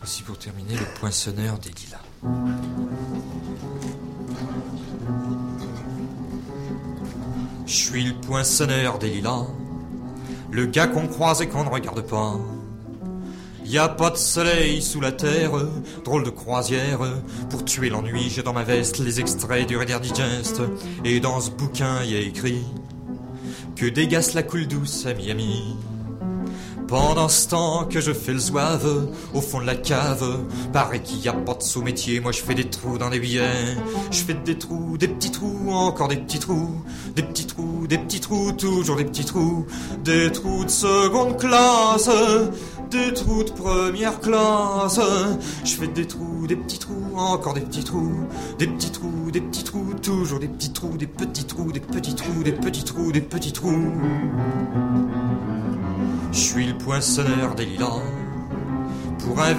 Voici pour terminer le poinçonneur des lilas. Je suis le poinçonneur des lilas, le gars qu'on croise et qu'on ne regarde pas. Y a pas de soleil sous la terre, drôle de croisière. Pour tuer l'ennui, j'ai dans ma veste les extraits du Reader Digest. Et dans ce bouquin y a écrit que dégasse la coule douce à Miami. Pendant ce temps que je fais le zouave au fond de la cave, paraît qu'il y a pas de sous-métier, moi je fais des trous dans des billets. Je fais des trous, des petits trous, encore des petits trous, des petits trous, des petits trous, toujours des petits trous, des trous de seconde classe, des trous de première classe. Je fais des trous, des petits trous, encore des petits trous, des petits trous, des petits trous, toujours des petits trous, des petits trous, des petits trous, des petits trous, des petits trous. Je suis le poinçonneur des lilas. Pour un